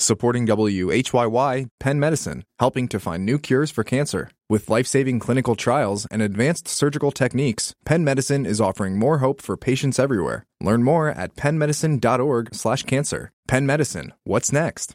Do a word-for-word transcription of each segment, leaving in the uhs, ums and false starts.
Supporting W H Y Y, Penn Medicine, helping to find new cures for cancer. With life-saving clinical trials and advanced surgical techniques, Penn Medicine is offering more hope for patients everywhere. Learn more at penn medicine dot org slash cancer. Penn Medicine, what's next?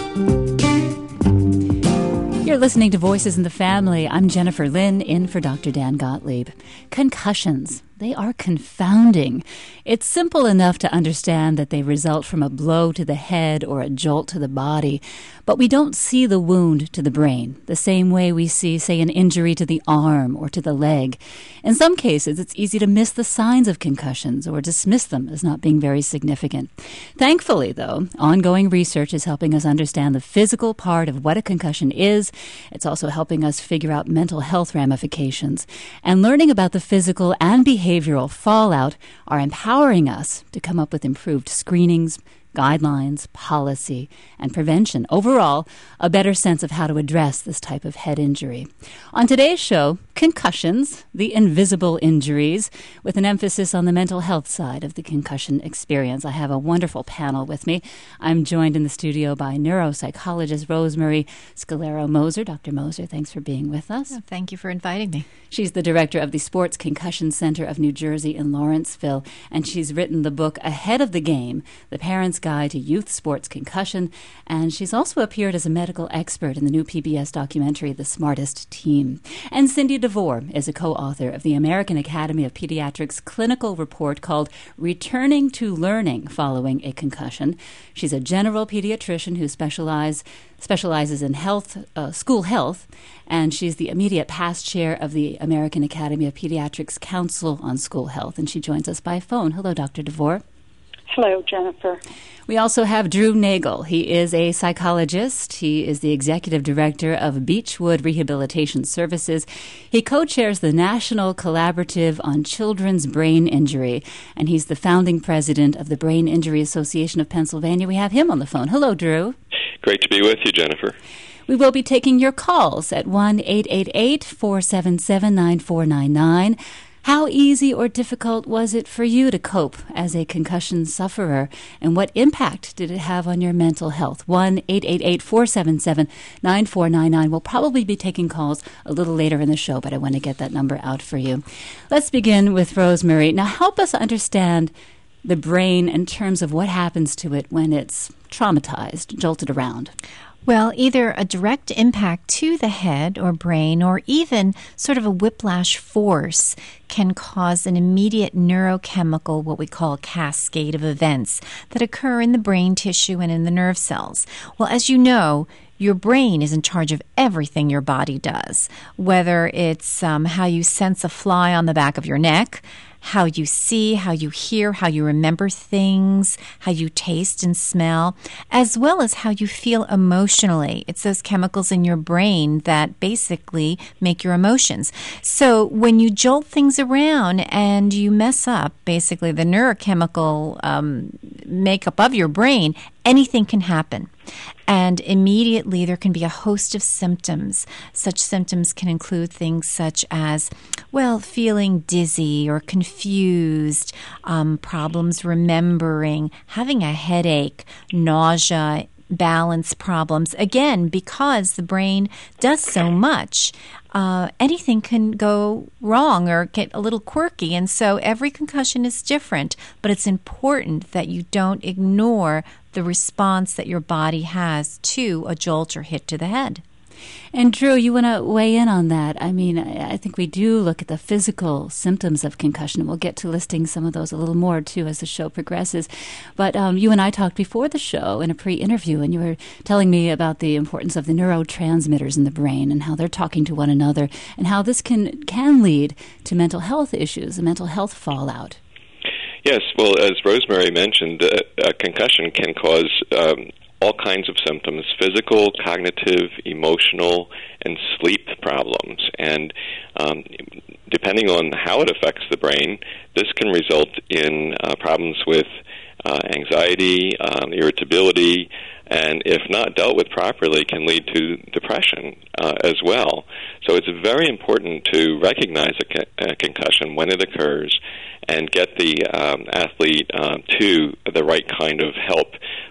You're listening to Voices in the Family. I'm Jennifer Lynn, in for Doctor Dan Gottlieb. Concussions. They are confounding. It's simple enough to understand that they result from a blow to the head or a jolt to the body, but we don't see the wound to the brain the same way we see, say, an injury to the arm or to the leg. In some cases, it's easy to miss the signs of concussions or dismiss them as not being very significant. Thankfully, though, ongoing research is helping us understand the physical part of what a concussion is. It's also helping us figure out mental health ramifications. And learning about the physical and behavioral behavioral fallout are empowering us to come up with improved screenings, guidelines, policy, and prevention. Overall, a better sense of how to address this type of head injury. On today's show, concussions, the invisible injuries, with an emphasis on the mental health side of the concussion experience. I have a wonderful panel with me. I'm joined in the studio by neuropsychologist Rosemary Scalero-Moser. Doctor Moser, thanks for being with us. Oh, thank you for inviting me. She's the director of the Sports Concussion Center of New Jersey in Lawrenceville, and she's written the book Ahead of the Game, The Parent's Guide to Youth Sports Concussion, and she's also appeared as a medical expert in the new P B S documentary, The Smartest Team. And Cindy DeVore is a co-author of the American Academy of Pediatrics clinical report called Returning to Learning Following a Concussion. She's a general pediatrician who specialize, specializes in health, uh, school health, and she's the immediate past chair of the American Academy of Pediatrics Council on School Health, and she joins us by phone. Hello, Doctor DeVore. Hello, Jennifer. We also have Drew Nagel. He is a psychologist. He is the executive director of Beechwood Rehabilitation Services. He co-chairs the National Collaborative on Children's Brain Injury, and he's the founding president of the Brain Injury Association of Pennsylvania. We have him on the phone. Hello, Drew. Great to be with you, Jennifer. We will be taking your calls at one eight eight eight, four seven seven, nine four nine nine. How easy or difficult was it for you to cope as a concussion sufferer, and what impact did it have on your mental health? one eight eight eight, four seven seven, nine four nine nine. We'll probably be taking calls a little later in the show, but I want to get that number out for you. Let's begin with Rosemary. Now, help us understand the brain in terms of what happens to it when it's traumatized, jolted around. Well, either a direct impact to the head or brain, or even sort of a whiplash force, can cause an immediate neurochemical, what we call a cascade of events that occur in the brain tissue and in the nerve cells. Well, as you know, your brain is in charge of everything your body does, whether it's um, how you sense a fly on the back of your neck, how you see, how you hear, how you remember things, how you taste and smell, as well as how you feel emotionally. It's those chemicals in your brain that basically make your emotions. So when you jolt things around and you mess up, basically the neurochemical um, makeup of your brain, anything can happen. And immediately there can be a host of symptoms. Such symptoms can include things such as, well, feeling dizzy or confused, um, problems remembering, having a headache, nausea, balance problems. Again, because the brain does so much, uh, anything can go wrong or get a little quirky. And so every concussion is different, but it's important that you don't ignore the response that your body has to a jolt or hit to the head. And Drew, you want to weigh in on that? I mean, I think we do look at the physical symptoms of concussion. We'll get to listing some of those a little more, too, as the show progresses. But um, you and I talked before the show in a pre-interview, and you were telling me about the importance of the neurotransmitters in the brain and how they're talking to one another, and how this can, can lead to mental health issues, a mental health fallout. Yes, well, as Rosemary mentioned, uh, a concussion can cause um, all kinds of symptoms: physical, cognitive, emotional, and sleep problems. And um, depending on how it affects the brain, this can result in uh, problems with uh, anxiety, um, irritability, and if not dealt with properly, can lead to depression uh, as well. So it's very important to recognize a, co- a concussion when it occurs and get the um, athlete uh, to the right kind of help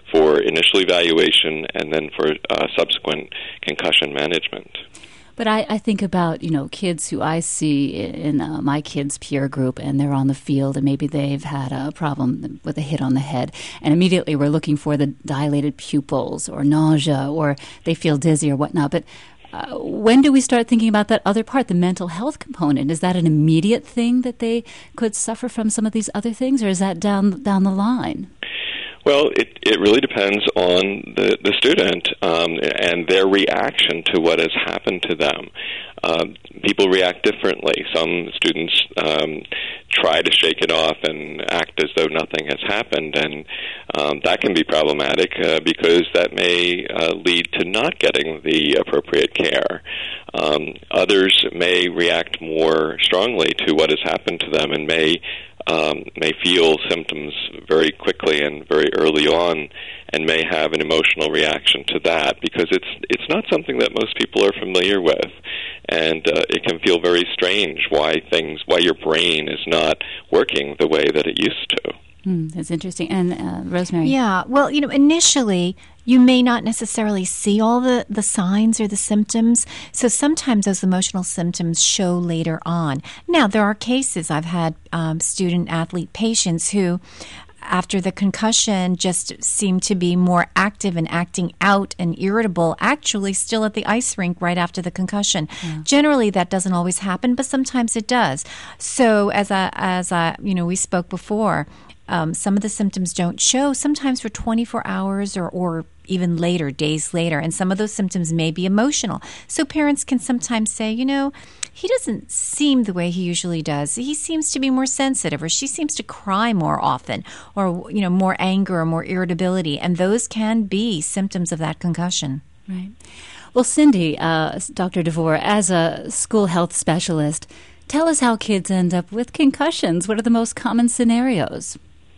for initial evaluation and then for uh, subsequent concussion management. But I, I think about, you know, kids who I see in uh, my kids' peer group, and they're on the field, and maybe they've had a problem with a hit on the head, and immediately we're looking for the dilated pupils or nausea, or they feel dizzy or whatnot. But uh, when do we start thinking about that other part, the mental health component? Is that an immediate thing that they could suffer from some of these other things, or is that down down the line? Well, it, it really depends on the, the student um, and their reaction to what has happened to them. Um, people react differently. Some students um, try to shake it off and act as though nothing has happened, and um, that can be problematic uh, because that may uh, lead to not getting the appropriate care. Um, others may react more strongly to what has happened to them and may Um, may feel symptoms very quickly and very early on, and may have an emotional reaction to that because it's it's not something that most people are familiar with, and uh, it can feel very strange why things why your brain is not working the way that it used to. Hmm, that's interesting. And uh, Rosemary? Yeah, well, you know, initially you may not necessarily see all the, the signs or the symptoms, so sometimes those emotional symptoms show later on. Now, there are cases, I've had um, student-athlete patients who, after the concussion, just seem to be more active and acting out and irritable, actually still at the ice rink right after the concussion. Yeah. Generally, that doesn't always happen, but sometimes it does. So, as I, as I, you know, we spoke before, Um, some of the symptoms don't show, sometimes for twenty-four hours or, or even later, days later, and some of those symptoms may be emotional. So parents can sometimes say, you know, he doesn't seem the way he usually does. He seems to be more sensitive, or she seems to cry more often, or, you know, more anger or more irritability, and those can be symptoms of that concussion. Right. Well, Cindy, uh, Doctor DeVore, as a school health specialist, tell us how kids end up with concussions. What are the most common scenarios?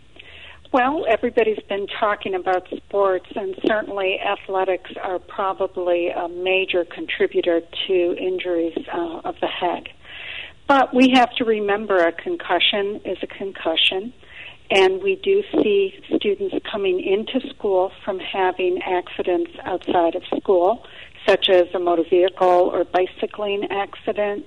Well, everybody's been talking about sports, and certainly athletics are probably a major contributor to injuries uh, of the head. But we have to remember a concussion is a concussion, and we do see students coming into school from having accidents outside of school, such as a motor vehicle or bicycling accident,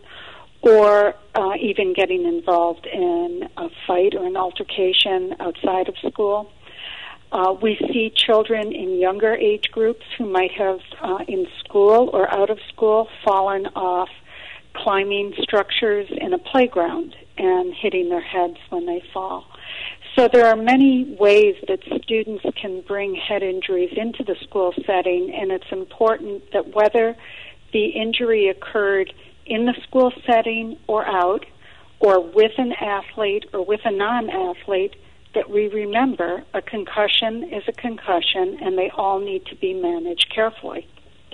or uh, even getting involved in a fight or an altercation outside of school. Uh, we see children in younger age groups who might have, uh, in school or out of school, fallen off climbing structures in a playground and hitting their heads when they fall. So there are many ways that students can bring head injuries into the school setting, and it's important that whether the injury occurred in the school setting or out, or with an athlete or with a non-athlete, that we remember a concussion is a concussion and they all need to be managed carefully.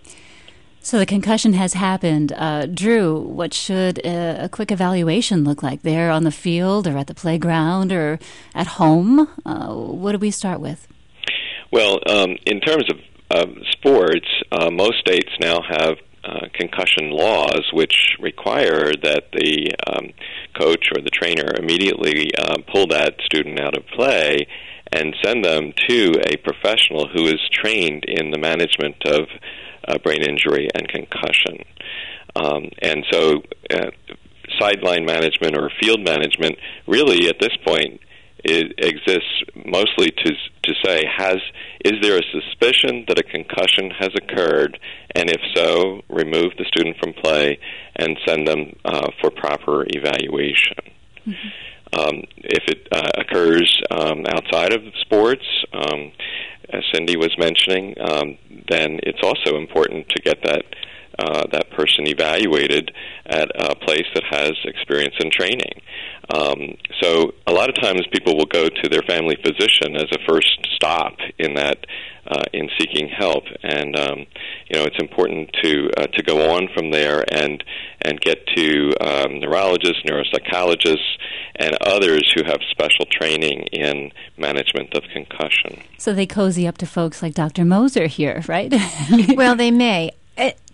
So the concussion has happened. Uh, Drew, what should a, a quick evaluation look like there on the field or at the playground or at home? Uh, what do we start with? Well, um, in terms of uh, sports, uh, most states now have Uh, concussion laws, which require that the um, coach or the trainer immediately uh, pull that student out of play and send them to a professional who is trained in the management of uh, brain injury and concussion. Um, and so uh, sideline management or field management really at this point it exists mostly to to say, has is there a suspicion that a concussion has occurred, and if so, remove the student from play and send them uh, for proper evaluation. Mm-hmm. Um, if it uh, occurs um, outside of sports, um, as Cindy was mentioning, um, then it's also important to get that uh, that person evaluated at a place that has experience and training. Um, so a lot of times people will go to their family physician as a first stop in that uh, in seeking help, and um, you know it's important to uh, to go on from there and and get to um, neurologists, neuropsychologists, and others who have special training in management of concussion. So they cozy up to folks like Doctor Moser here, right? Well, they may. Uh,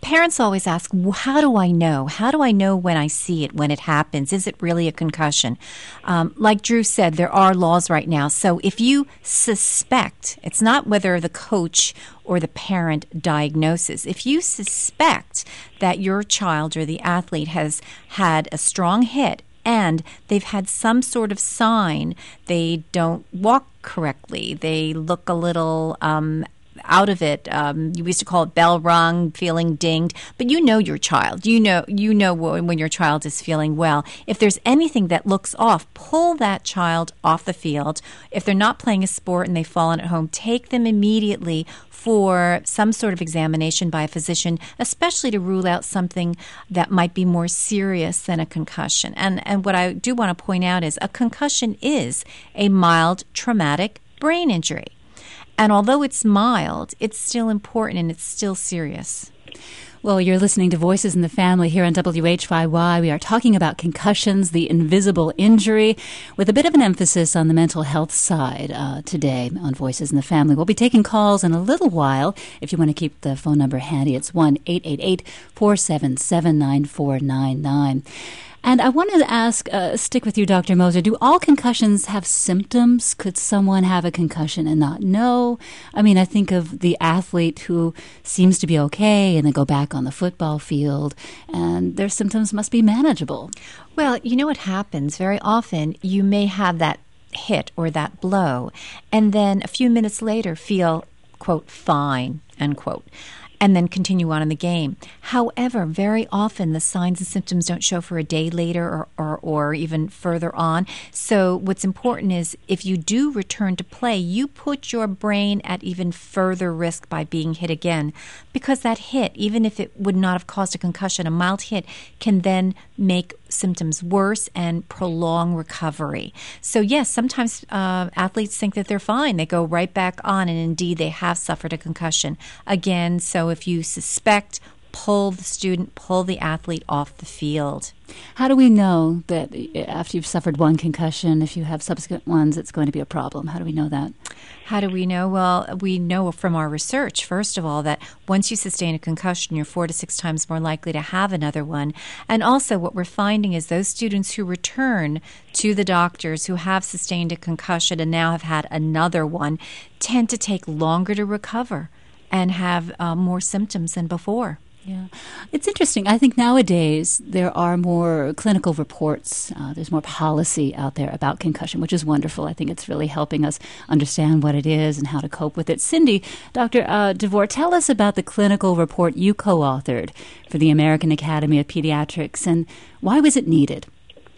parents always ask, how do I know? How do I know when I see it, when it happens? Is it really a concussion? Um, like Drew said, there are laws right now. So if you suspect, it's not whether the coach or the parent diagnoses. If you suspect that your child or the athlete has had a strong hit and they've had some sort of sign, they don't walk correctly, they look a little um, out of it. Um, you used to call it bell rung, feeling dinged, but you know your child. You know you know when your child is feeling well. If there's anything that looks off, pull that child off the field. If they're not playing a sport and they've fallen at home, take them immediately for some sort of examination by a physician, especially to rule out something that might be more serious than a concussion. And and what I do want to point out is a concussion is a mild traumatic brain injury. And although it's mild, it's still important and it's still serious. Well, you're listening to Voices in the Family here on W H Y Y. We are talking about concussions, the invisible injury, with a bit of an emphasis on the mental health side uh, today on Voices in the Family. We'll be taking calls in a little while. If you want to keep the phone number handy, it's one eight eight eight, four seven seven, nine four nine nine. And I wanted to ask, uh, stick with you, Doctor Moser, do all concussions have symptoms? Could someone have a concussion and not know? I mean, I think of the athlete who seems to be okay and they go back on the football field and their symptoms must be manageable. Well, you know what happens? Very often you may have that hit or that blow and then a few minutes later feel, quote, fine, unquote, and then continue on in the game. However, very often the signs and symptoms don't show for a day later or, or, or even further on. So what's important is if you do return to play, you put your brain at even further risk by being hit again, because that hit, even if it would not have caused a concussion, a mild hit can then make symptoms worse and prolong recovery. So yes, sometimes uh, athletes think that they're fine. They go right back on, and indeed they have suffered a concussion. Again, so if you suspect, pull the student, pull the athlete off the field. How do we know that after you've suffered one concussion, if you have subsequent ones, it's going to be a problem? How do we know that? How do we know? Well, we know from our research, first of all, that once you sustain a concussion, you're four to six times more likely to have another one. And also what we're finding is those students who return to the doctors who have sustained a concussion and now have had another one tend to take longer to recover and have uh, more symptoms than before. Yeah. It's interesting. I think nowadays there are more clinical reports. Uh, there's more policy out there about concussion, which is wonderful. I think it's really helping us understand what it is and how to cope with it. Cindy, Doctor Uh, DeVore, tell us about the clinical report you co-authored for the American Academy of Pediatrics, and why was it needed?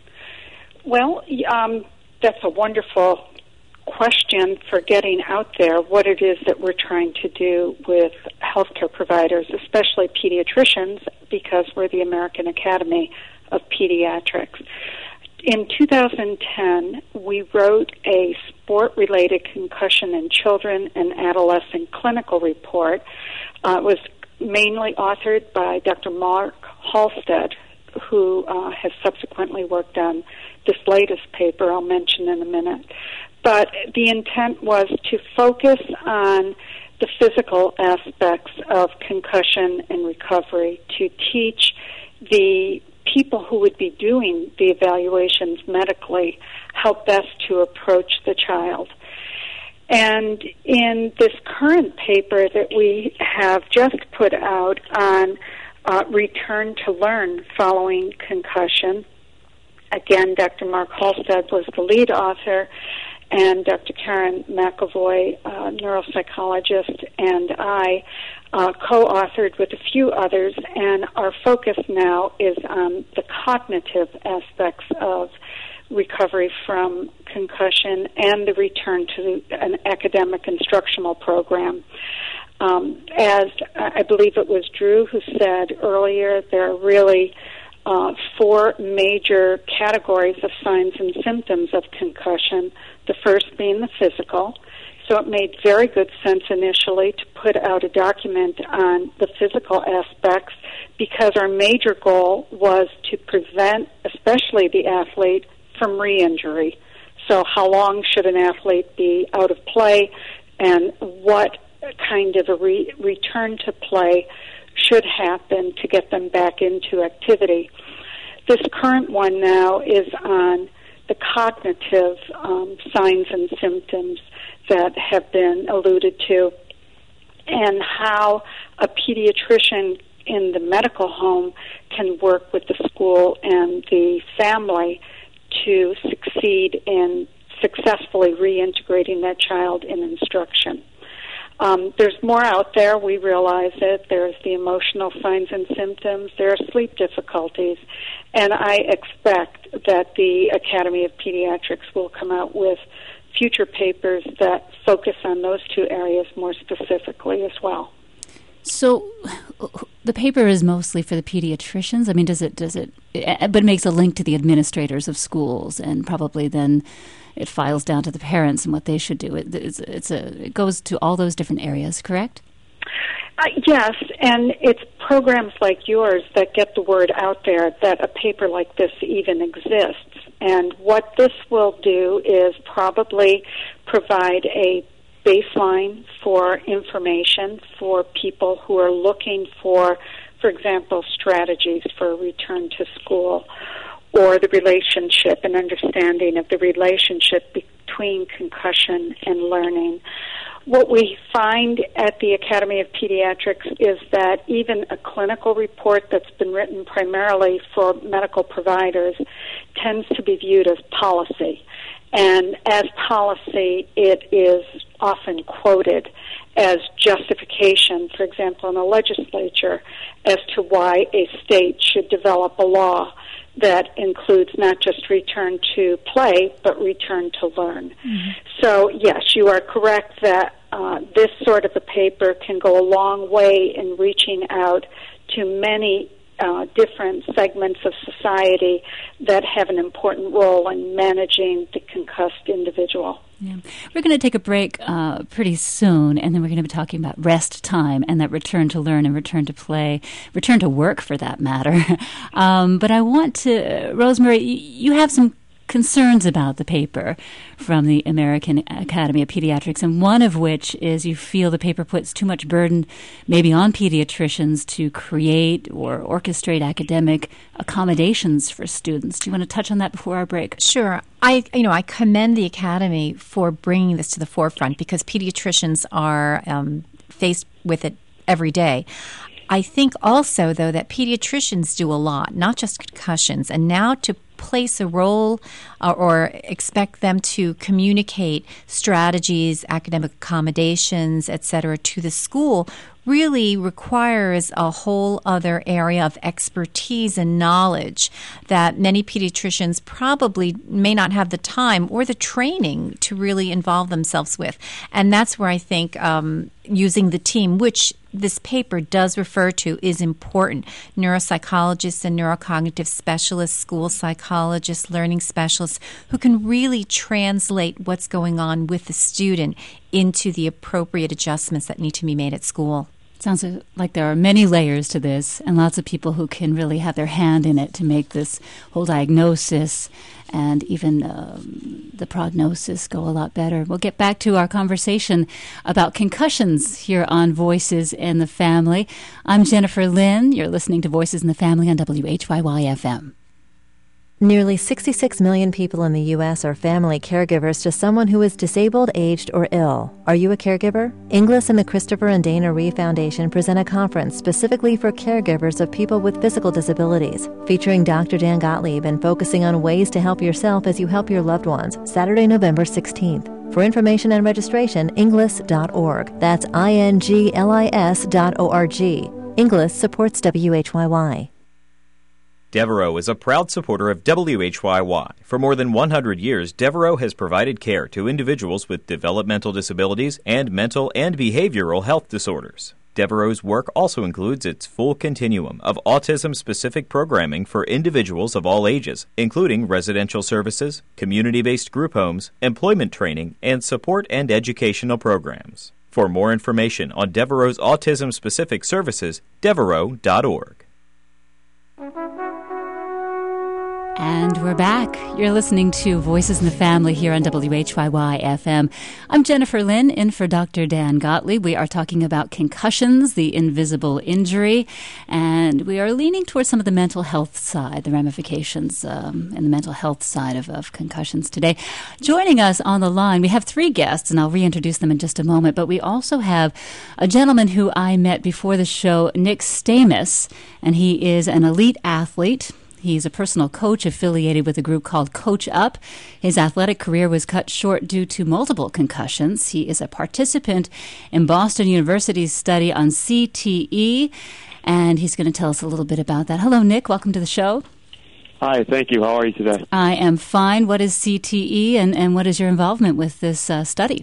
Well, um, that's a wonderful question for getting out there what it is that we're trying to do with healthcare providers, especially pediatricians, because we're the American Academy of Pediatrics. In two thousand ten, we wrote a sport-related concussion in children and adolescent clinical report. Uh, it was mainly authored by Doctor Mark Halstead, who uh, has subsequently worked on this latest paper I'll mention in a minute. But the intent was to focus on the physical aspects of concussion and recovery, to teach the people who would be doing the evaluations medically how best to approach the child. And in this current paper that we have just put out on uh, return to learn following concussion, again, Doctor Mark Halstead was the lead author, and Doctor Karen McAvoy, uh, neuropsychologist, and I uh, co-authored with a few others, and our focus now is on the cognitive aspects of recovery from concussion and the return to an academic instructional program. Um, as I believe it was Drew who said earlier, there are really uh, four major categories of signs and symptoms of concussion, the first being the physical. So it made very good sense initially to put out a document on the physical aspects because our major goal was to prevent, especially the athlete, from re-injury. So how long should an athlete be out of play, and what kind of a re- return to play should happen to get them back into activity. This current one now is on the cognitive um, signs and symptoms that have been alluded to, and how a pediatrician in the medical home can work with the school and the family to succeed in successfully reintegrating that child in instruction. Um, there's more out there. We realize it. There's the emotional signs and symptoms. There are sleep difficulties. And I expect that the Academy of Pediatrics will come out with future papers that focus on those two areas more specifically as well. So the paper is mostly for the pediatricians. I mean, does it, does it, but it makes a link to the administrators of schools, and probably then it files down to the parents and what they should do. It, it's, it's a, it goes to all those different areas, correct? Uh, yes, and it's programs like yours that get the word out there that a paper like this even exists. And what this will do is probably provide a baseline for information for people who are looking for, for example, strategies for a return to school, or the relationship and understanding of the relationship between concussion and learning. What we find at the Academy of Pediatrics is that even a clinical report that's been written primarily for medical providers tends to be viewed as policy. And as policy, it is often quoted as justification, for example, in the legislature, as to why a state should develop a law that includes not just return to play, but return to learn. Mm-hmm. So, yes, you are correct that uh, this sort of a paper can go a long way in reaching out to many uh, different segments of society that have an important role in managing the concussed individual. Yeah. We're going to take a break uh, pretty soon, and then we're going to be talking about rest time and that return to learn and return to play, return to work for that matter. um, but I want to, Rosemary, you have some concerns about the paper from the American Academy of Pediatrics, and one of which is you feel the paper puts too much burden maybe on pediatricians to create or orchestrate academic accommodations for students. Do you want to touch on that before our break? Sure. I, you know, I commend the Academy for bringing this to the forefront, because pediatricians are um, faced with it every day. I think also, though, that pediatricians do a lot, not just concussions, and now to place a role uh, or expect them to communicate strategies, academic accommodations, et cetera, to the school really requires a whole other area of expertise and knowledge that many pediatricians probably may not have the time or the training to really involve themselves with. And that's where I think um, using the team, which this paper does refer to, is important. Neuropsychologists and neurocognitive specialists, school psychologists, learning specialists, who can really translate what's going on with the student into the appropriate adjustments that need to be made at school. Sounds like there are many layers to this, and lots of people who can really have their hand in it to make this whole diagnosis and even um, the prognosis go a lot better. We'll get back to our conversation about concussions here on Voices in the Family. I'm Jennifer Lynn. You're listening to Voices in the Family on W H Y Y F M. Nearly sixty-six million people in the U S are family caregivers to someone who is disabled, aged, or ill. Are you a caregiver? Inglis and the Christopher and Dana Ree Foundation present a conference specifically for caregivers of people with physical disabilities, featuring Doctor Dan Gottlieb and focusing on ways to help yourself as you help your loved ones, Saturday, November sixteenth. For information and registration, inglis dot org. That's I N G L I S dot O R G. Inglis supports W H Y Y. Devereaux is a proud supporter of W H Y Y. For more than one hundred years, Devereaux has provided care to individuals with developmental disabilities and mental and behavioral health disorders. Devereaux's work also includes its full continuum of autism-specific programming for individuals of all ages, including residential services, community-based group homes, employment training, and support and educational programs. For more information on Devereaux's autism-specific services, devereaux dot org. And we're back. You're listening to Voices in the Family here on W H Y Y F M. I'm Jennifer Lynn, in for Doctor Dan Gottlieb. We are talking about concussions, the invisible injury, and we are leaning towards some of the mental health side, the ramifications um, and the mental health side of, of concussions today. Joining us on the line, we have three guests, and I'll reintroduce them in just a moment, but we also have a gentleman who I met before the show, Nick Stamus, and he is an elite athlete. He's a personal coach affiliated with a group called Coach Up. His athletic career was cut short due to multiple concussions. He is a participant in Boston University's study on C T E, and he's going to tell us a little bit about that. Hello, Nick. Welcome to the show. Hi, thank you. How are you today? I am fine. What is C T E, and, and what is your involvement with this uh, study?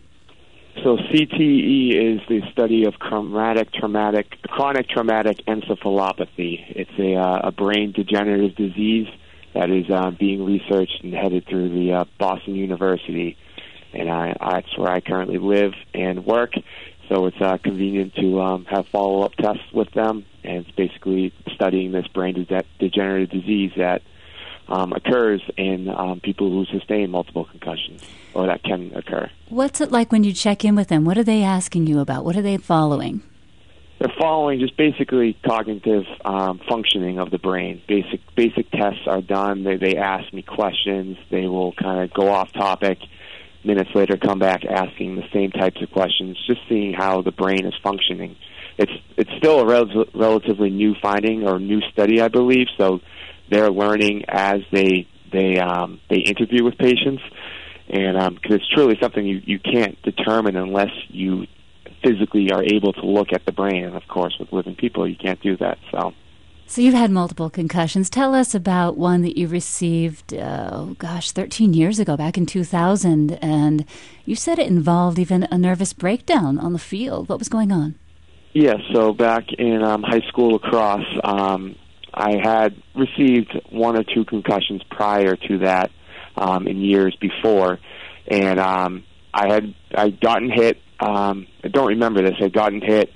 So C T E is the study of chronic traumatic, chronic traumatic encephalopathy. It's a, uh, a brain degenerative disease that is uh, being researched and headed through the uh, Boston University, and I, that's where I currently live and work. So it's uh, convenient to um, have follow-up tests with them, and it's basically studying this brain de- degenerative disease that um, occurs in um, people who sustain multiple concussions, or that can occur. What's it like when you check in with them? What are they asking you about? What are they following? They're following just basically cognitive um, functioning of the brain. Basic basic tests are done. They, they ask me questions. They will kind of go off topic. Minutes later, come back asking the same types of questions, just seeing how the brain is functioning. It's it's still a rel- relatively new finding or new study, I believe. So they're learning as they they um, they interview with patients. And because um, it's truly something you, you can't determine unless you physically are able to look at the brain. And, of course, with living people, you can't do that. So so you've had multiple concussions. Tell us about one that you received, uh, oh, gosh, thirteen years ago, back in two thousand. And you said it involved even a nervous breakdown on the field. What was going on? Yeah, so back in um, high school lacrosse, um, I had received one or two concussions prior to that. Um, in years before, and um, I had I'd gotten hit. Um, I don't remember this. I'd gotten hit.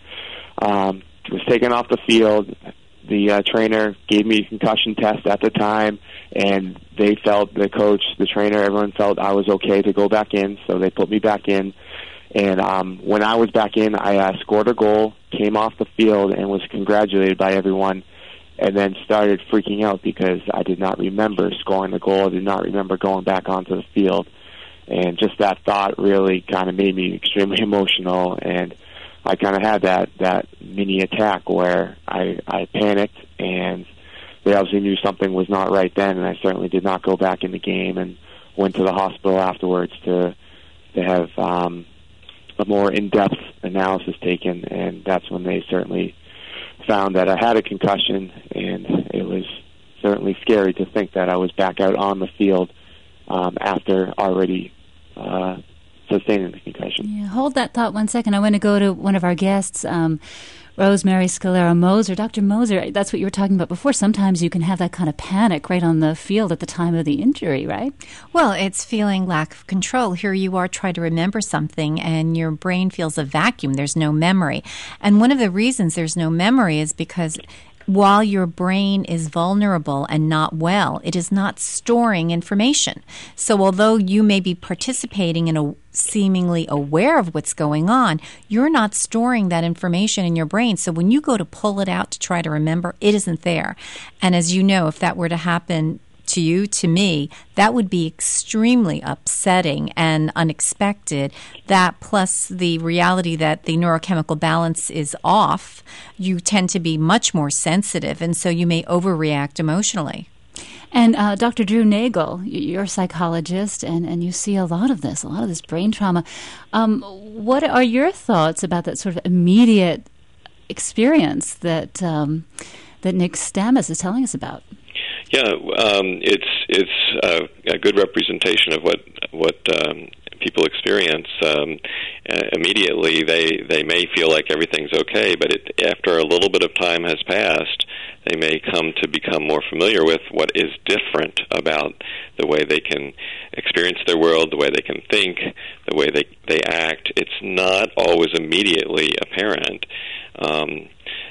Um, was taken off the field. The uh, trainer gave me a concussion test at the time, and they felt, the coach, the trainer, everyone felt I was okay to go back in, so they put me back in. And um, when I was back in, I uh, scored a goal, came off the field, and was congratulated by everyone. And then started freaking out because I did not remember scoring the goal. I did not remember going back onto the field. And just that thought really kind of made me extremely emotional. And I kind of had that, that mini attack where I, I panicked, and they obviously knew something was not right then, and I certainly did not go back in the game and went to the hospital afterwards to, to have um, a more in-depth analysis taken. And that's when they certainly found that I had a concussion, and it was certainly scary to think that I was back out on the field um, after already uh, sustaining the concussion. Yeah, hold that thought one second. I want to go to one of our guests, um, Rosemary Scalera Moser. Doctor Moser, that's what you were talking about before. Sometimes you can have that kind of panic right on the field at the time of the injury, right? Well, it's feeling lack of control. Here you are trying to remember something, and your brain feels a vacuum. There's no memory. And one of the reasons there's no memory is because while your brain is vulnerable and not well, it is not storing information. So although you may be participating in a seemingly aware of what's going on, you're not storing that information in your brain. So when you go to pull it out to try to remember, it isn't there. And as you know, if that were to happen to you, to me, that would be extremely upsetting and unexpected. That plus the reality that the neurochemical balance is off, you tend to be much more sensitive, and so you may overreact emotionally. And uh, Doctor Drew Nagel, you're a psychologist, and, and you see a lot of this, a lot of this brain trauma. Um, what are your thoughts about that sort of immediate experience that um, that Nick Stamus is telling us about? Yeah, um, it's it's uh, a good representation of what what um, people experience. Um, uh, immediately, they they may feel like everything's okay, but it, after a little bit of time has passed, they may come to become more familiar with what is different about the way they can experience their world, the way they can think, the way they they act. It's not always immediately apparent. Um,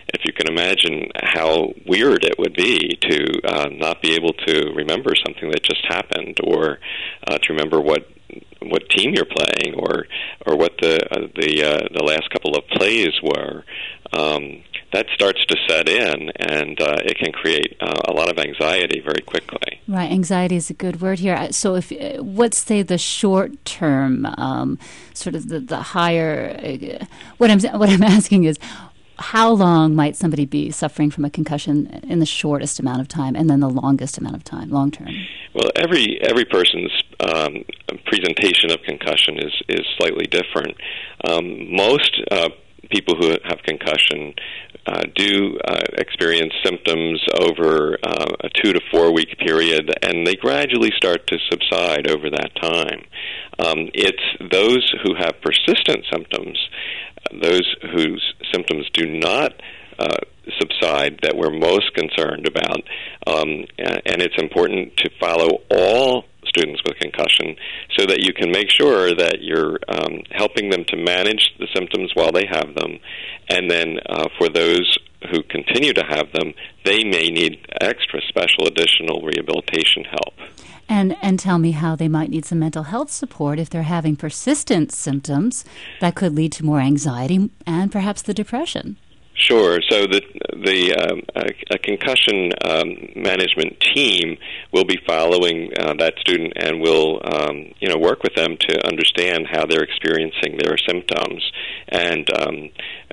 if you can imagine how weird it would be to uh, not be able to remember something that just happened, or uh, to remember what what team you're playing, or or what the uh, the uh, the last couple of plays were. Um, that starts to set in, and uh, it can create uh, a lot of anxiety very quickly. Right, anxiety is a good word here. So, if what's say the short term, um, sort of the the higher. Uh, what I'm what I'm asking is, how long might somebody be suffering from a concussion in the shortest amount of time, and then the longest amount of time, long term? Well, every every person's um, presentation of concussion is is slightly different. Um, most uh, people who have concussion uh, do uh, experience symptoms over uh, a two to four week period, and they gradually start to subside over that time. Um, it's those who have persistent symptoms, those whose symptoms do not uh, subside, that we're most concerned about. Um, and, and it's important to follow all students with concussion so that you can make sure that you're um, helping them to manage the symptoms while they have them. And then uh, for those who continue to have them, they may need extra special additional rehabilitation help. And and tell me how they might need some mental health support if they're having persistent symptoms that could lead to more anxiety and perhaps the depression. Sure. So the the um, a, a concussion um, management team will be following uh, that student and will um, you know work with them to understand how they're experiencing their symptoms. And um,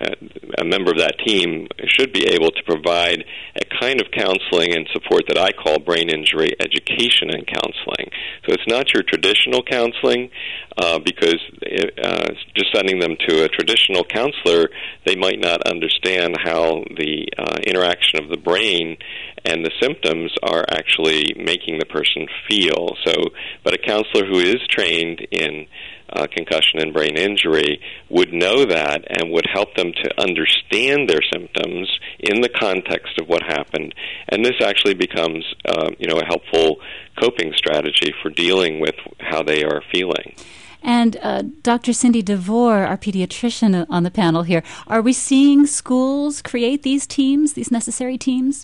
a member of that team should be able to provide a kind of counseling and support that I call brain injury education and counseling. So it's not your traditional counseling, uh, because it, uh, just sending them to a traditional counselor, they might not understand how the uh, interaction of the brain and the symptoms are actually making the person feel. So, but a counselor who is trained in Uh, concussion and brain injury would know that and would help them to understand their symptoms in the context of what happened. And this actually becomes, uh, you know, a helpful coping strategy for dealing with how they are feeling. And uh, Doctor Cindy DeVore, our pediatrician on the panel here, are we seeing schools create these teams, these necessary teams?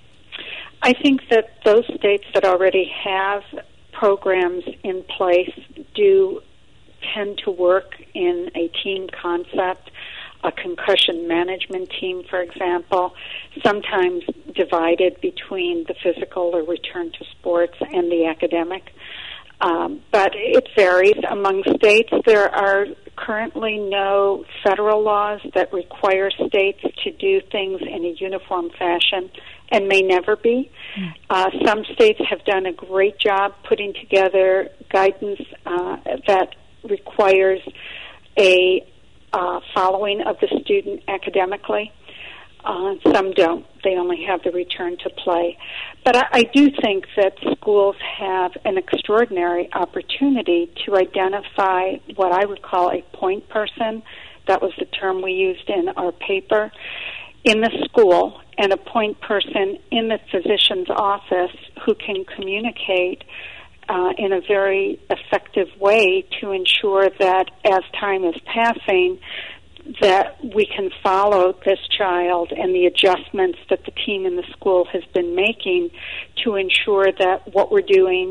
I think that those states that already have programs in place do tend to work in a team concept, a concussion management team, for example, sometimes divided between the physical or return to sports and the academic. Um, but it varies among states. There are currently no federal laws that require states to do things in a uniform fashion, and may never be. Uh, some states have done a great job putting together guidance uh, that requires a uh, following of the student academically. Uh, some don't. They only have the return to play. But I, I do think that schools have an extraordinary opportunity to identify what I would call a point person. That was the term we used in our paper. In the school, and a point person in the physician's office who can communicate Uh, in a very effective way to ensure that as time is passing, that we can follow this child and the adjustments that the team in the school has been making to ensure that what we're doing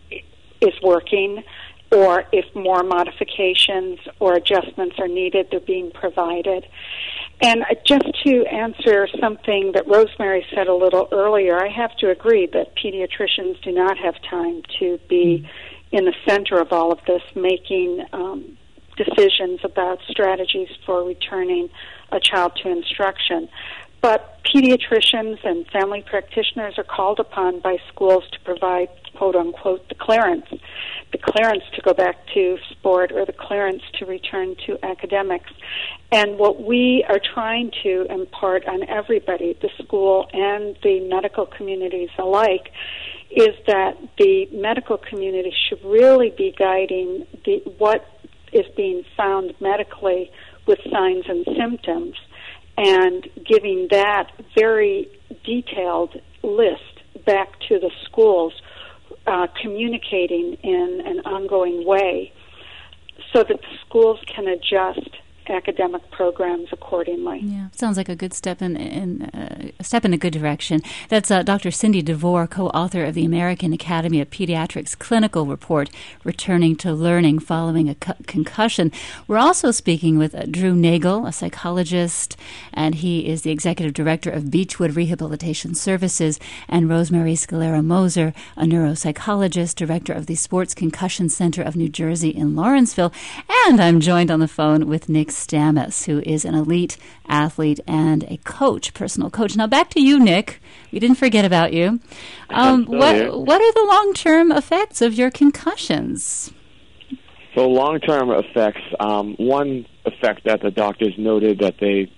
is working, or if more modifications or adjustments are needed, they're being provided. And just to answer something that Rosemary said a little earlier, I have to agree that pediatricians do not have time to be in the center of all of this, making um, decisions about strategies for returning a child to instruction. But pediatricians and family practitioners are called upon by schools to provide, quote-unquote, the clearance, the clearance to go back to sport or the clearance to return to academics. And what we are trying to impart on everybody, the school and the medical communities alike, is that the medical community should really be guiding the, what is being found medically with signs and symptoms, and giving that very detailed list back to the schools, uh, communicating in an ongoing way so that the schools can adjust academic programs accordingly. Yeah, sounds like a good step in, in uh, a step in a good direction. That's uh, Doctor Cindy DeVore, co-author of the American Academy of Pediatrics Clinical Report, Returning to Learning Following a Co- Concussion. We're also speaking with uh, Drew Nagel, a psychologist, and he is the executive director of Beechwood Rehabilitation Services, and Rosemary Scalera-Moser, a neuropsychologist, director of the Sports Concussion Center of New Jersey in Lawrenceville. And I'm joined on the phone with Nick Stamis, who is an elite athlete and a coach, personal coach. Now back to you, Nick. We didn't forget about you. Um, what what are the long-term effects of your concussions? So long-term effects, um, one effect that the doctors noted that they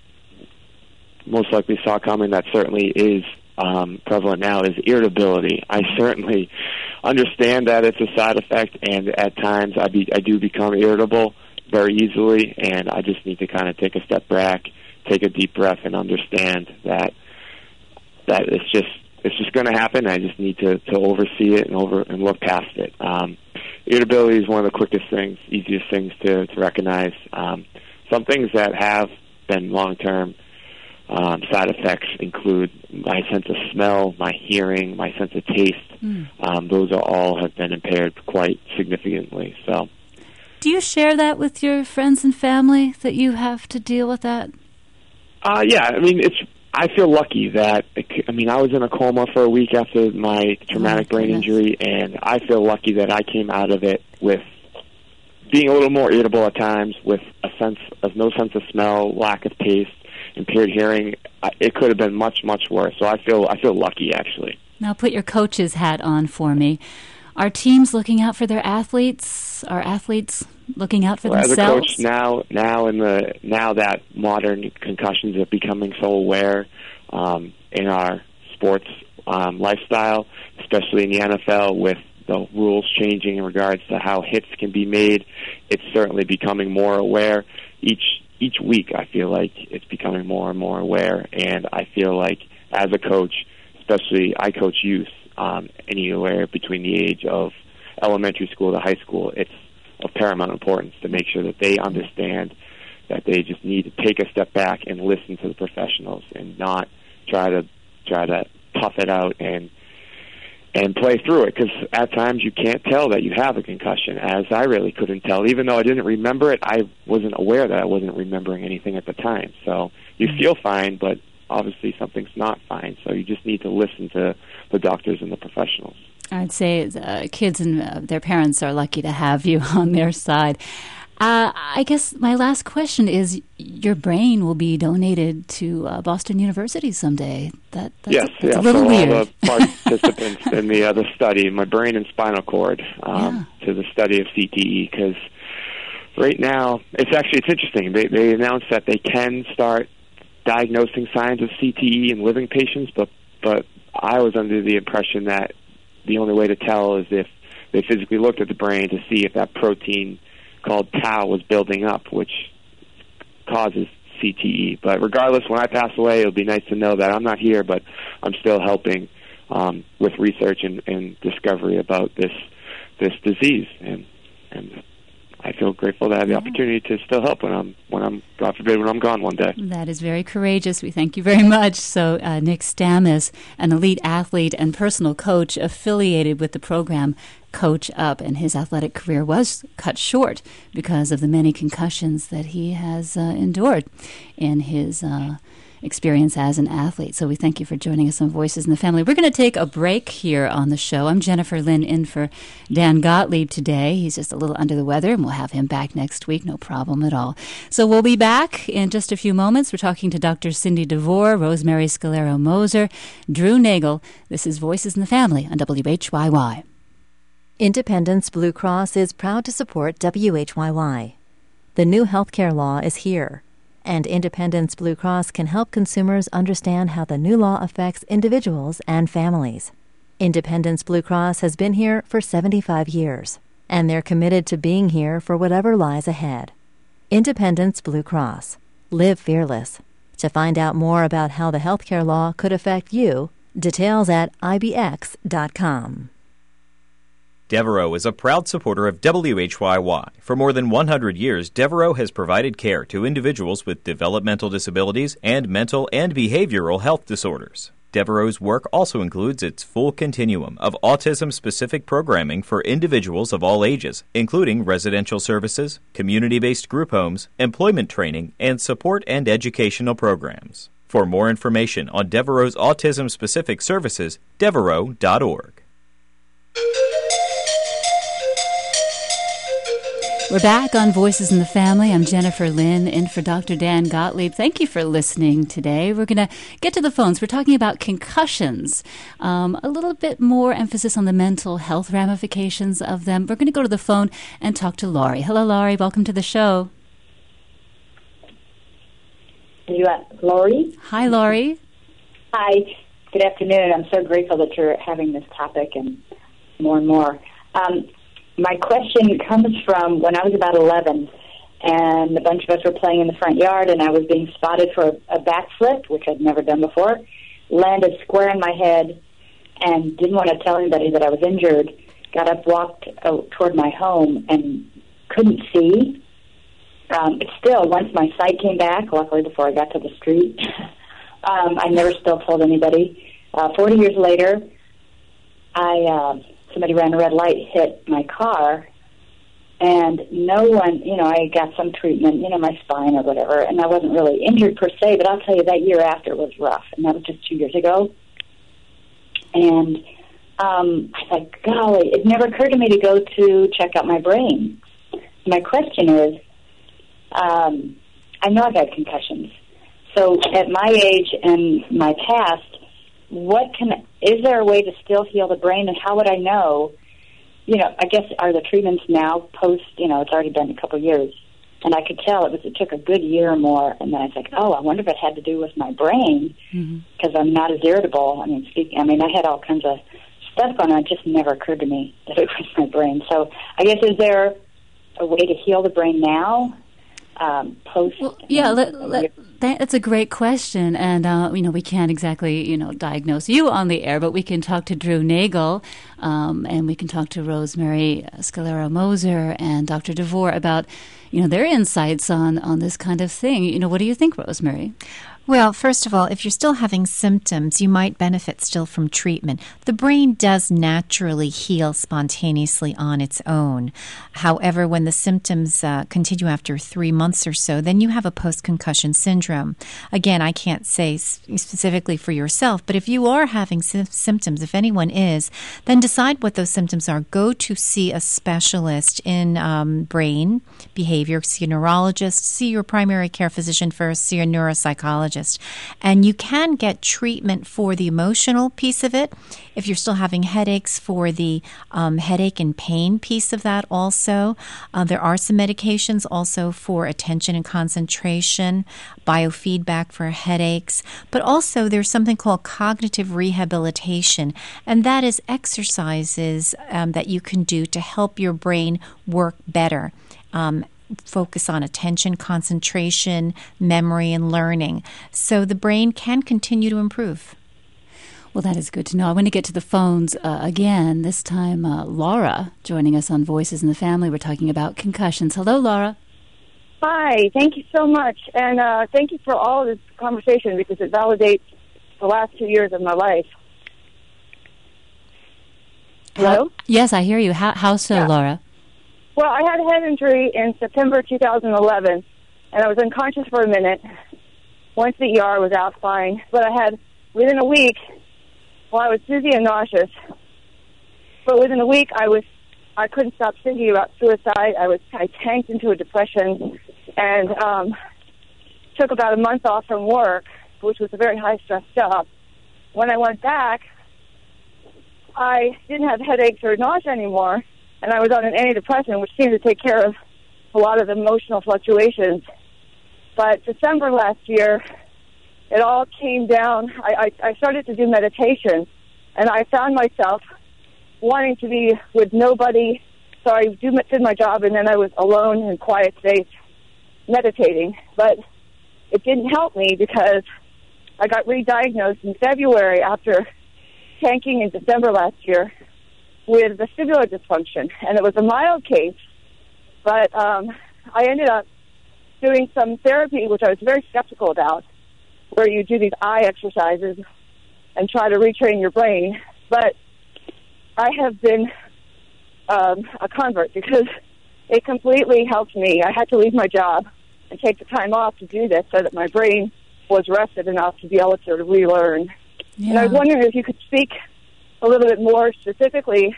most likely saw coming that certainly is um, prevalent now is irritability. I certainly understand that it's a side effect, and at times I, be, I do become irritable very easily, and I just need to kind of take a step back, take a deep breath, and understand that that it's just it's just going to happen. I just need to, to oversee it and over and look past it. Um, irritability is one of the quickest things, easiest things to, to recognize. Um, some things that have been long-term um, side effects include my sense of smell, my hearing, my sense of taste. Mm. Um, those are all have been impaired quite significantly. So. Do you share that with your friends and family, that you have to deal with that? Uh, yeah, I mean, it's. I feel lucky that, I mean, I was in a coma for a week after my traumatic oh, brain goodness. injury, and I feel lucky that I came out of it with being a little more irritable at times, with a sense of no sense of smell, lack of taste, impaired hearing. It could have been much, much worse. So I feel I feel lucky, actually. Now put your coach's hat on for me. Are teams looking out for their athletes? Are athletes looking out for well, themselves? As a coach, now, now in the now that modern concussions are becoming so aware um, in our sports um, lifestyle, especially in the N F L, with the rules changing in regards to how hits can be made, it's certainly becoming more aware. Each each week, I feel like it's becoming more and more aware, and I feel like as a coach, especially I coach youth. Um, anywhere between the age of elementary school to high school, it's of paramount importance to make sure that they understand that they just need to take a step back and listen to the professionals and not try to try to tough it out and and play through it, because at times you can't tell that you have a concussion, as I really couldn't tell. Even though I didn't remember it, I wasn't aware that I wasn't remembering anything at the time. So you feel fine, but obviously something's not fine, so you just need to listen to the doctors and the professionals. I'd say uh, kids and uh, their parents are lucky to have you on their side. Uh, I guess my last question is, your brain will be donated to uh, Boston University someday. That, that's, yes, that's yeah, a little so weird. all the participants in the other study, my brain and spinal cord, um, yeah. to the study of C T E, because right now, it's actually, it's interesting. They, they announced that they can start diagnosing signs of C T E in living patients, but but I was under the impression that the only way to tell is if they physically looked at the brain to see if that protein called tau was building up, which causes C T E. But regardless, when I pass away, it'll be nice to know that I'm not here, but I'm still helping um, with research and, and discovery about this this disease, and and I feel grateful to have the opportunity to still help when I'm, when I'm, God forbid, when I'm gone one day. That is very courageous. We thank you very much. So, uh, Nick Stamis, an elite athlete and personal coach affiliated with the program Coach Up, and his athletic career was cut short because of the many concussions that he has uh, endured in his uh experience as an athlete. So we thank you for joining us on Voices in the Family. We're going to take a break here on the show. I'm Jennifer Lynn, in for Dan Gottlieb today. He's just a little under the weather, and we'll have him back next week. No problem at all. So we'll be back in just a few moments. We're talking to Doctor Cindy DeVore, Rosemary Scalera-Moser, Drew Nagel. This is Voices in the Family on W H Y Y. Independence Blue Cross is proud to support W H Y Y. The new healthcare law is here, and Independence Blue Cross can help consumers understand how the new law affects individuals and families. Independence Blue Cross has been here for seventy-five years, and they're committed to being here for whatever lies ahead. Independence Blue Cross. Live fearless. To find out more about how the healthcare law could affect you, details at I B X dot com. Devereaux is a proud supporter of W H Y Y. For more than one hundred years, Devereaux has provided care to individuals with developmental disabilities and mental and behavioral health disorders. Devereaux's work also includes its full continuum of autism-specific programming for individuals of all ages, including residential services, community-based group homes, employment training, and support and educational programs. For more information on Devereaux's autism-specific services, devereaux dot org. We're back on Voices in the Family. I'm Jennifer Lynn, in for Doctor Dan Gottlieb. Thank you for listening today. We're going to get to the phones. We're talking about concussions, um, a little bit more emphasis on the mental health ramifications of them. We're going to go to the phone and talk to Laurie. Hello, Laurie. Welcome to the show. Are you at Laurie? Hi, Laurie. Hi. Good afternoon. I'm so grateful that you're having this topic and more and more. Um, My question comes from when I was about eleven, and a bunch of us were playing in the front yard, and I was being spotted for a, a backflip, which I'd never done before, landed square on my head, and didn't want to tell anybody that I was injured, got up, walked uh, toward my home, and couldn't see. Um, but still, once my sight came back, luckily before I got to the street, um, I never still told anybody. Uh, Forty years later, I... Uh, somebody ran a red light, hit my car, and no one, you know, I got some treatment, you know, my spine or whatever, and I wasn't really injured per se, but I'll tell you that year after was rough, and that was just two years ago. And um, I thought, golly, it never occurred to me to go to check out my brain. My question is, um, I know I've had concussions, so at my age and my past, what can, is there a way to still heal the brain, and how would I know, you know, I guess, are the treatments now post, you know, it's already been a couple of years, and I could tell it was, it took a good year or more, and then I was like, oh, I wonder if it had to do with my brain, because mm-hmm. I'm not as irritable. I mean, speak, I mean, I had all kinds of stuff going on, it just never occurred to me that it was my brain. So I guess, is there a way to heal the brain now, um, post? Well, yeah, let, let, that's a great question, and uh, you know, we can't exactly, you know, diagnose you on the air, but we can talk to Drew Nagel, um, and we can talk to Rosemary Scalera-Moser and Doctor DeVore about, you know, their insights on on this kind of thing. You know, what do you think, Rosemary? Well, first of all, if you're still having symptoms, you might benefit still from treatment. The brain does naturally heal spontaneously on its own. However, when the symptoms uh, continue after three months or so, then you have a post-concussion syndrome. Again, I can't say specifically for yourself, but if you are having sy- symptoms, if anyone is, then decide what those symptoms are. Go to see a specialist in um, brain behavior, see a neurologist, see your primary care physician first, see a neuropsychologist. And you can get treatment for the emotional piece of it. If you're still having headaches, for the um, headache and pain piece of that also. Uh, there are some medications also for attention and concentration, biofeedback for headaches. But also there's something called cognitive rehabilitation, and that is exercises um, that you can do to help your brain work better. Um, focus on attention, concentration, memory, and learning. So the brain can continue to improve. Well, that is good to know. I want to get to the phones uh, again. This time, uh, Laura joining us on Voices in the Family. We're talking about concussions. Hello, Laura. Hi. Thank you so much. And uh, thank you for all of this conversation, because it validates the last two years of my life. Hello? How, yes, I hear you. How, how so, yeah. Laura? Well, I had a head injury in September two thousand eleven, and I was unconscious for a minute. Went to the E R, was out fine. But I had, within a week, well, I was dizzy and nauseous. But within a week, I was, I couldn't stop thinking about suicide. I was, I tanked into a depression, and um, took about a month off from work, which was a very high-stress job. When I went back, I didn't have headaches or nausea anymore. And I was on an antidepressant, which seemed to take care of a lot of emotional fluctuations. But December last year, it all came down. I, I, I started to do meditation, and I found myself wanting to be with nobody. So I do, did my job, and then I was alone in quiet space meditating. But it didn't help me, because I got re-diagnosed in February after tanking in December last year. with vestibular dysfunction, and it was a mild case, but um, I ended up doing some therapy, which I was very skeptical about, where you do these eye exercises and try to retrain your brain. But I have been um, a convert because it completely helped me. I had to leave my job and take the time off to do this so that my brain was rested enough to be able to relearn. Yeah. And I was wondering if you could speak a little bit more specifically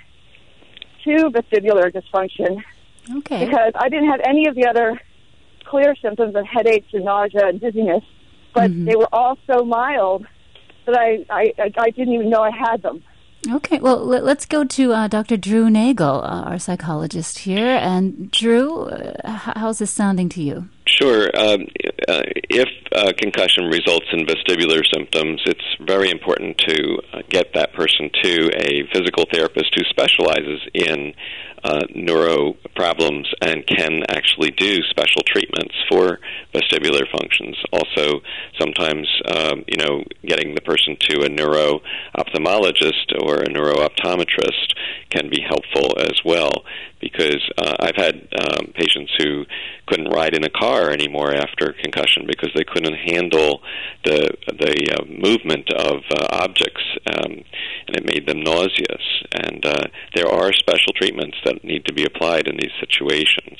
to vestibular dysfunction. Okay. Because I didn't have any of the other clear symptoms of headaches and nausea and dizziness, but mm-hmm. they were all so mild that I, I, I didn't even know I had them. Okay, well, let's go to uh, Doctor Drew Nagel, uh, our psychologist here. And Drew, uh, how's this sounding to you? Sure. Um, uh, if uh, concussion results in vestibular symptoms, it's very important to uh, get that person to a physical therapist who specializes in uh, neuro problems and can actually do special treatments for vestibular functions. Also, sometimes, um, you know, getting the person to a neuro-ophthalmologist or a neuro-optometrist can be helpful as well, because uh, I've had um, patients who couldn't ride in a car anymore after concussion because they couldn't handle the the uh, movement of uh, objects, um, and it made them nauseous. And uh, there are special treatments that need to be applied in these situations.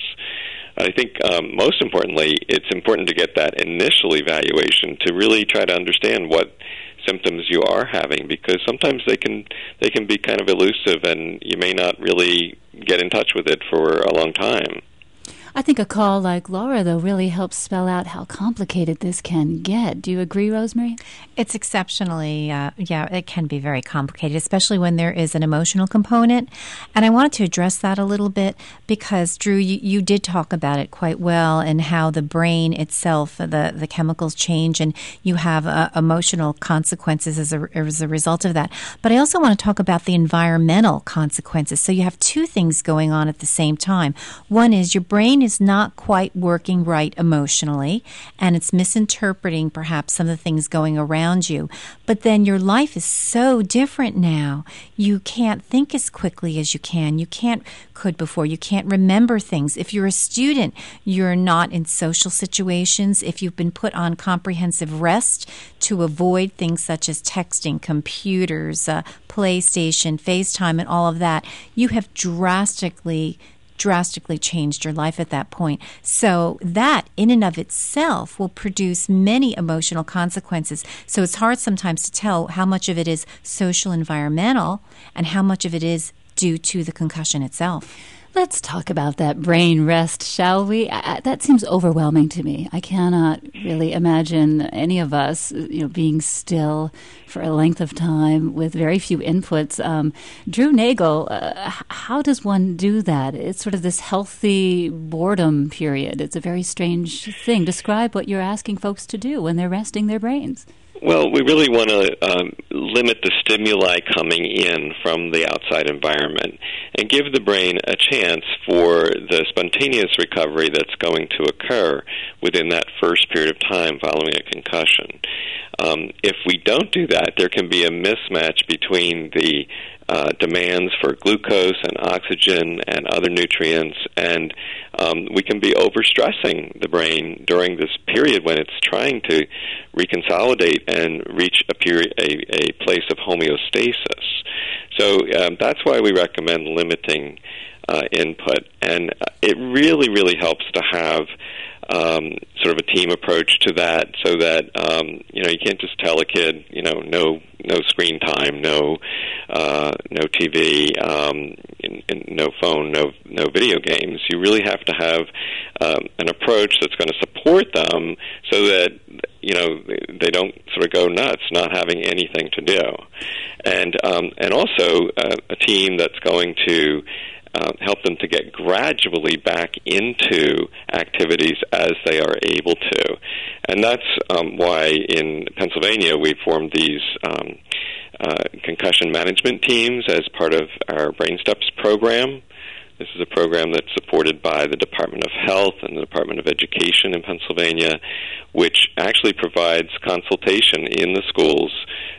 I think um, most importantly, it's important to get that initial evaluation to really try to understand what symptoms you are having, because sometimes they can they can be kind of elusive and you may not really get in touch with it for a long time. I think a call like Laura, though, really helps spell out how complicated this can get. Do you agree, Rosemary? It's exceptionally, uh, yeah, it can be very complicated, especially when there is an emotional component. And I wanted to address that a little bit because, Drew, you, you did talk about it quite well and how the brain itself, the, the chemicals change and you have uh, emotional consequences as a, as a result of that. But I also want to talk about the environmental consequences. So you have two things going on at the same time. One is your brain is not quite working right emotionally, and it's misinterpreting perhaps some of the things going around you. But then your life is so different now. You can't think as quickly as you can. You can't could before. You can't remember things. If you're a student, you're not in social situations. If you've been put on comprehensive rest to avoid things such as texting, computers, uh, PlayStation, FaceTime, and all of that, you have drastically drastically changed your life at that point. So that in and of itself will produce many emotional consequences. So it's hard sometimes to tell how much of it is social environmental and how much of it is due to the concussion itself. Let's talk about that brain rest, shall we? I, that seems overwhelming to me. I cannot really imagine any of us, you know, being still for a length of time with very few inputs. Um, Drew Nagel, uh, how does one do that? It's sort of this healthy boredom period. It's a very strange thing. Describe what you're asking folks to do when they're resting their brains. Well, we really want to um, limit the stimuli coming in from the outside environment and give the brain a chance for the spontaneous recovery that's going to occur within that first period of time following a concussion. Um, if we don't do that, there can be a mismatch between the uh, demands for glucose and oxygen and other nutrients, and um, we can be overstressing the brain during this period when it's trying to reconsolidate and reach a period, a, a place of homeostasis. So um, that's why we recommend limiting uh, input, and it really, really helps to have Um, sort of a team approach to that, so that um, you know you can't just tell a kid, you know, no no screen time, no uh, no T V, um, and, and no phone, no no video games. You really have to have um, an approach that's going to support them, so that you know they don't sort of go nuts not having anything to do, and um, and also uh, a team that's going to Uh, help them to get gradually back into activities as they are able to. And that's um, why in Pennsylvania we formed these um, uh, concussion management teams as part of our Brain Steps program. This is a program that's supported by the Department of Health and the Department of Education in Pennsylvania, which actually provides consultation in the schools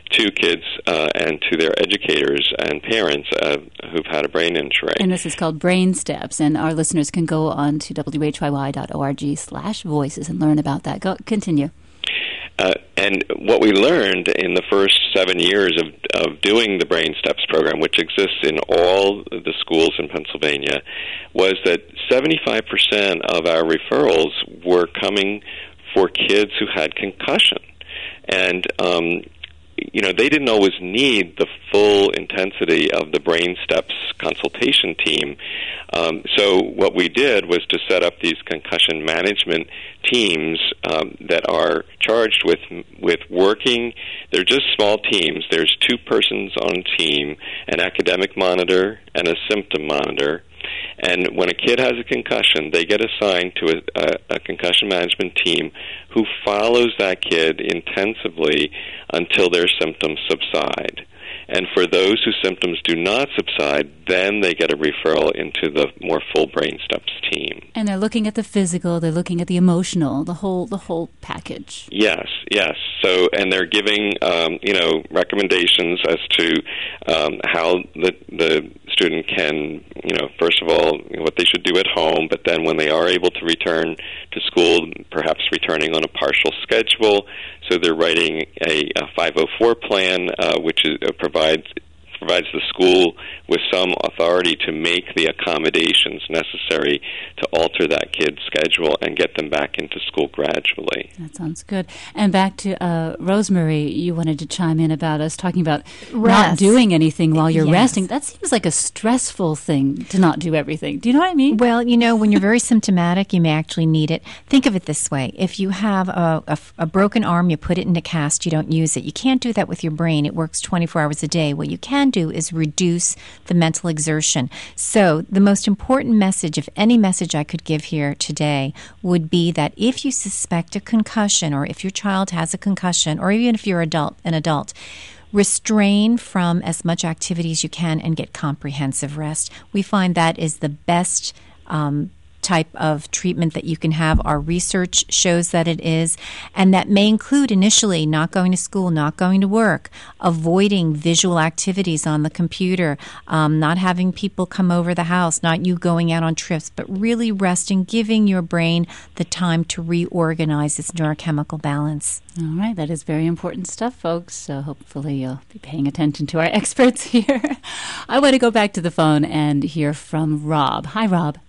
to kids uh, and to their educators and parents uh, who've had a brain injury. And this is called Brain Steps, and our listeners can go on to w h y y dot org slash voices and learn about that. Go continue. Uh, and what we learned in the first seven years of, of doing the Brain Steps program, which exists in all the schools in Pennsylvania, was that seventy-five percent of our referrals were coming for kids who had concussion. And, um, you know, they didn't always need the full intensity of the Brain Steps consultation team. Um, so what we did was to set up these concussion management teams um, that are charged with with working. They're just small teams. There's two persons on a team, an academic monitor and a symptom monitor. And when a kid has a concussion, they get assigned to a, a, a concussion management team who follows that kid intensively until their symptoms subside. And for those whose symptoms do not subside, then they get a referral into the more full Brain Steps team. And they're looking at the physical, they're looking at the emotional, the whole the whole package. Yes, yes. So, and they're giving, um, you know, recommendations as to um, how the the student can, you know, first of all, what they should do at home, but then when they are able to return to school, perhaps returning on a partial schedule. So they're writing a, a five oh four plan, uh, which is, uh, provides provides the school with some authority to make the accommodations necessary to alter that kid's schedule and get them back into school gradually. That sounds good. And back to uh, Rosemary, you wanted to chime in about us talking about Rest. not doing anything while you're Yes. resting. That seems like a stressful thing to not do everything. Do you know what I mean? Well, you know, when you're very symptomatic, you may actually need it. Think of it this way. If you have a, a, a broken arm, you put it in a cast, you don't use it. You can't do that with your brain. It works twenty-four hours a day. What you can do is reduce the mental exertion. So the most important message, if any message I could give here today, would be that if you suspect a concussion, or if your child has a concussion, or even if you're adult, an adult, restrain from as much activity as you can and get comprehensive rest. We find that is the best um, type of treatment that you can have. Our research shows that it is, and that may include initially not going to school, not going to work, avoiding visual activities on the computer, um, not having people come over the house, not you going out on trips, but really resting, giving your brain the time to reorganize its neurochemical balance. All right, that is very important stuff, folks. So hopefully you'll be paying attention to our experts here. I want to go back to the phone and hear from Rob. Hi, Rob.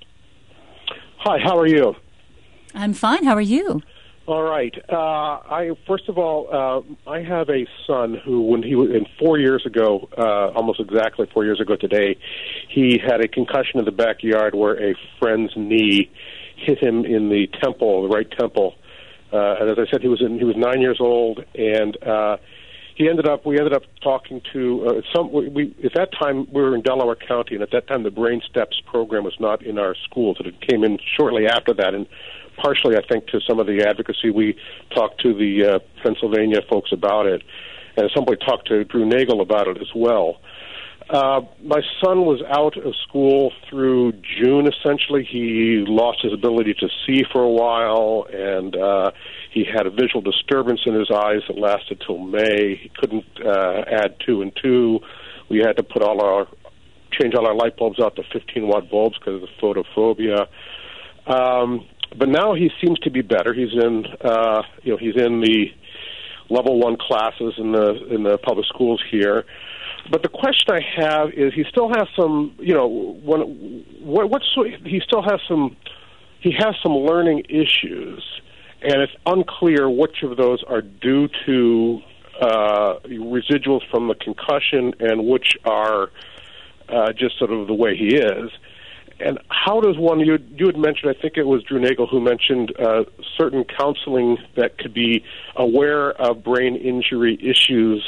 Hi, how are you? I'm fine. How are you? All right. Uh, I first of all, uh, I have a son who, when he was in four years ago, uh, almost exactly four years ago today, he had a concussion in the backyard where a friend's knee hit him in the temple, the right temple. Uh, and as I said, he was in, he was nine years old, and uh, he ended up. We ended up talking to uh, some. We at that time we were in Delaware County, and at that time the Brain Steps program was not in our schools. It came in shortly after that, and partially, I think, to some of the advocacy. We talked to the uh, Pennsylvania folks about it, and at some point talked to Drew Nagel about it as well. Uh, my son was out of school through June, essentially. He lost his ability to see for a while, and uh, he had a visual disturbance in his eyes that lasted till May. He couldn't uh, add two and two. We had to put all our, change all our light bulbs out to fifteen watt bulbs because of the photophobia. Um, but now he seems to be better. He's in, uh, you know, he's in the level one classes in the in the public schools here. But the question I have is, he still has some, you know, when, what, what's he still has some, he has some learning issues, and it's unclear which of those are due to uh, residuals from the concussion and which are uh, just sort of the way he is. And how does one, you, you had mentioned, I think it was Drew Nagel who mentioned uh, certain counseling that could be aware of brain injury issues.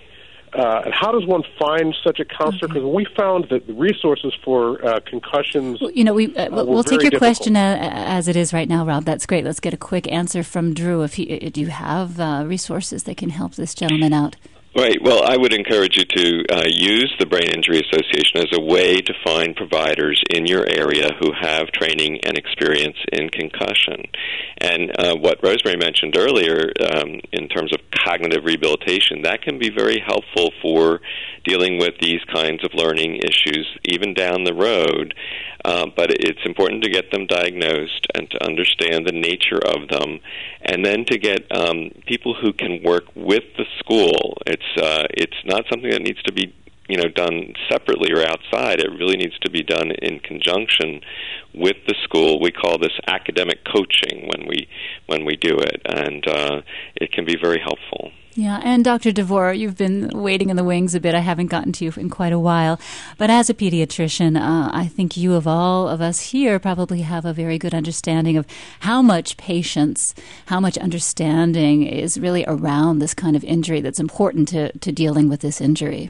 Uh, and how does one find such a counselor? Because okay. we found that the resources for uh, concussions, well, you know, we uh, uh, we'll take your difficult. question uh, as it is right now, Rob. That's great. Let's get a quick answer from Drew. If he, do you have uh, resources that can help this gentleman out? Right. Well, I would encourage you to uh, use the Brain Injury Association as a way to find providers in your area who have training and experience in concussion. And uh, what Rosemary mentioned earlier um, in terms of cognitive rehabilitation, that can be very helpful for dealing with these kinds of learning issues even down the road. Uh, but it's important to get them diagnosed and to understand the nature of them, and then to get um, people who can work with the school. It's uh, it's not something that needs to be you know done separately or outside. It really needs to be done in conjunction with the school. We call this academic coaching when we when we do it, and uh, it can be very helpful. Yeah, and Doctor DeVore, you've been waiting in the wings a bit. I haven't gotten to you in quite a while. But as a pediatrician, uh, I think you of all of us here probably have a very good understanding of how much patience, how much understanding is really around this kind of injury that's important to, to dealing with this injury.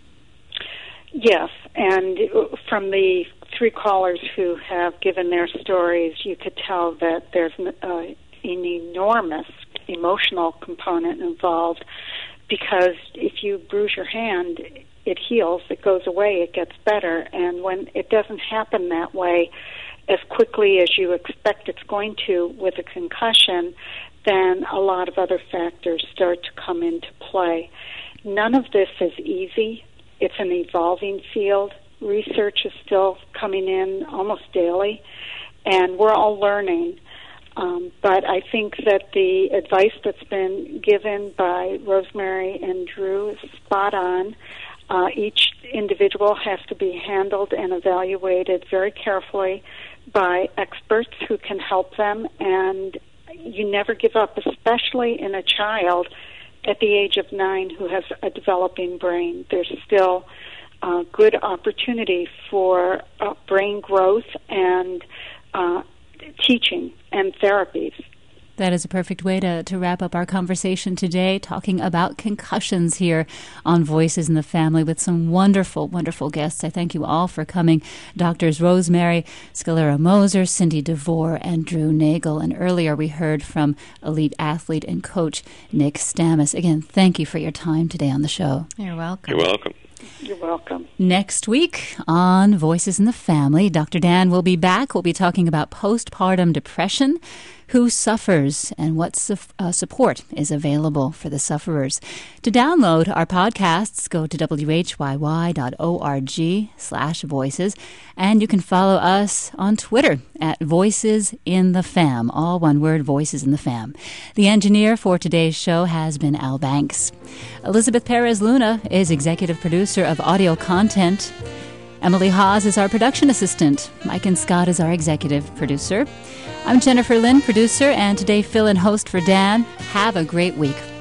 Yes, and from the three callers who have given their stories, you could tell that there's uh, an enormous emotional component involved, because if you bruise your hand, it heals, it goes away, it gets better, and when it doesn't happen that way as quickly as you expect it's going to with a concussion, then a lot of other factors start to come into play. None of this is easy. It's an evolving field. Research is still coming in almost daily, and we're all learning. Um, but I think that the advice that's been given by Rosemary and Drew is spot on. Uh, each individual has to be handled and evaluated very carefully by experts who can help them, and you never give up, especially in a child at the age of nine who has a developing brain. There's still uh, good opportunity for uh, brain growth and uh, teaching and therapies. That is a perfect way to, to wrap up our conversation today, talking about concussions here on Voices in the Family with some wonderful, wonderful guests. I thank you all for coming. Doctors Rosemary Scalera-Moser, Cindy DeVore, and Drew Nagel. And earlier we heard from elite athlete and coach Nick Stamis. Again, thank you for your time today on the show. You're welcome. You're welcome. You're welcome. Next week on Voices in the Family, Doctor Dan will be back. We'll be talking about postpartum depression, who suffers, and what su- uh, support is available for the sufferers. To download our podcasts, go to w h y y dot org slash voices, and you can follow us on Twitter at Voices in the Fam, all one word, Voices in the Fam. The engineer for today's show has been Al Banks. Elizabeth Perez Luna is executive producer of audio content. Emily Haas is our production assistant. Mike and Scott is our executive producer. I'm Jennifer Lynn, producer, and today fill-in host for Dan. Have a great week.